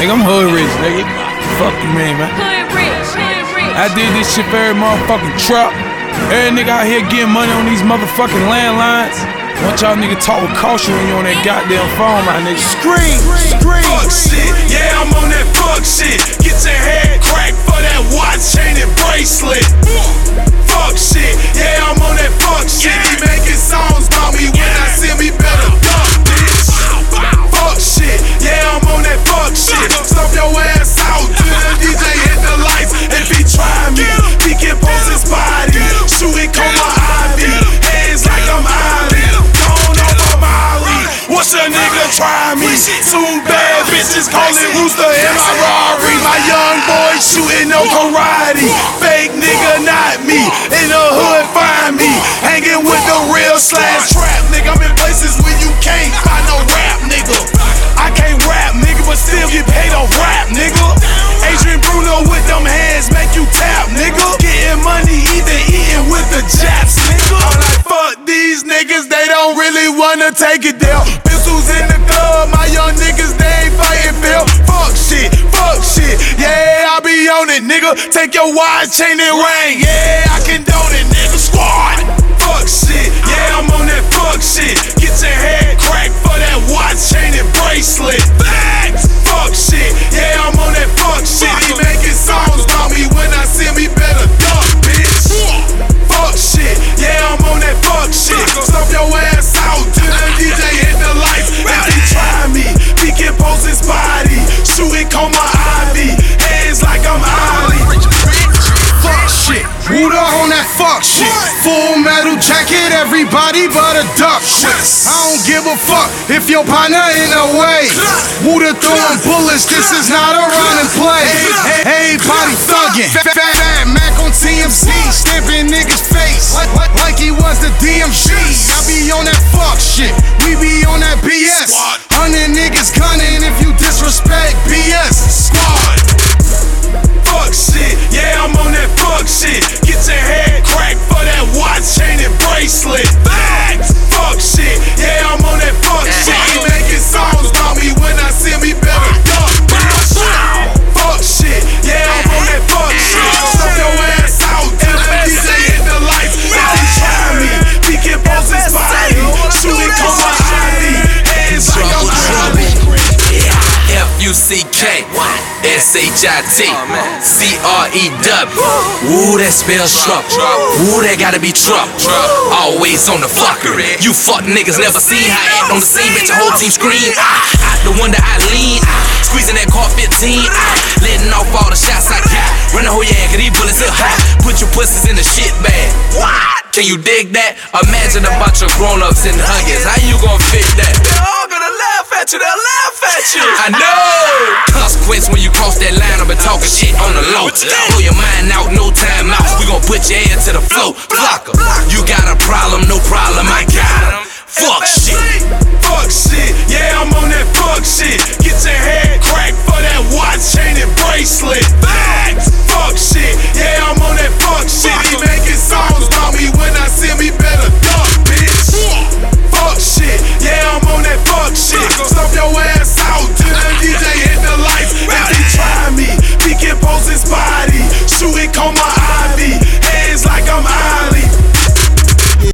Nigga, I'm hood rich, nigga. Fuck you, man. Hood rich, hood rich. I did this shit for every motherfucking truck. Every nigga out here getting money on these motherfucking landlines. Want y'all niggas talk with caution when you on that goddamn phone, my nigga. Scream, scream. Fuck shit, yeah, I'm on that fuck shit. Get your head cracked for that watch, chain, and bracelet. Fuck shit, yeah, I'm on that fuck shit. He making songs about me when I see me better duck, bitch. Fuck shit, yeah, I'm on that fuck shit. Stomp your ass out to the DJ, hit the lights. If he try me, he can pose his body. Shoot it, call my Ivy. Hands like I'm Ali. Gone over Molly. What's a nigga try me? Two bad bitches calling Rooster in my Rari. My young boy shooting no karate. Fake nigga, not me. In the hood, find me. Hanging with the real slash trap. Nigga, I'm in places where you can't find no rap, nigga. I can't rap, nigga, but still get paid on rap, nigga. Adrian Bruno with them hands make you tap, nigga. Getting money, either eating with the Japs, nigga. I'm like, fuck these niggas, they don't really wanna take it down. Pistols in the club, my young niggas, they ain't fighting fair. Fuck shit, yeah, I be on it, nigga. Take your watch, chain, and ring, yeah, I condone it, nigga. Squad. Fuck shit, yeah, I'm on that fuck shit. Get your head cracked for that watch, chain, and bracelet. Facts. Fuck shit, yeah, I'm on that fuck shit. He making songs about me when I see me better duck, bitch. Fuck shit, yeah, I'm on that fuck shit. Stomp your ass out to the DJ, hit the lights. If he try me, he can pose his body. Shoot it, call my Ivy. Hands like I'm Ali. Fuck shit, Wooda on that fuck shit. Full metal jacket, everybody but a duck shit. I don't give a fuck if your partner in the way. Wooda throwing bullets, this is not a run and play. Everybody thuggin'. Fat Mac on TMZ, stamping niggas' face like he was the DMG. I be on that fuck shit, we be on that BS. 100 niggas gunning if you disrespect BS. Squad. Fuck shit, yeah, I'm on that fuck shit. Get your head cracked for that watch, chain, and bracelet. Facts. Fuck shit, yeah, I'm on that fuck shit. He making songs about me when I see me better duck, bitch. Fuck shit, yeah, I'm on that fuck shit. Stomp your ass out till the DJ hit the lights. If he try me, he can pose his body. Shoot it, call my Ivy. Hands like I'm Ali. F-U-C-K S-H-I-T C-R-E-W. Ooh, that spells truck. Ooh, that gotta be truck. Always on the fuckery. You fuck niggas never seen how I act on the scene. Bet your whole team scream. Out the one that I lean. Squeezing that car 15. Letting off all the shots I got. Run the whole yeah, cause these bullets hit hot. Put your pussies in the shit bag. What? Can you dig that? Imagine a bunch of grown-ups in Huggins. How you gon' fit that? They're all gonna laugh at you. They'll laugh at you. I know. Consequence when you cross that line. I've been talking shit on the low. Blow your mind out, no time out. We gon' put your head to the floor. Blocker. You got a problem, no problem. I got him. Fuck shit. Fuck shit, yeah, I'm on that fuck shit. Get your head cracked for that watch, chain, and bracelet. Facts. Fuck shit,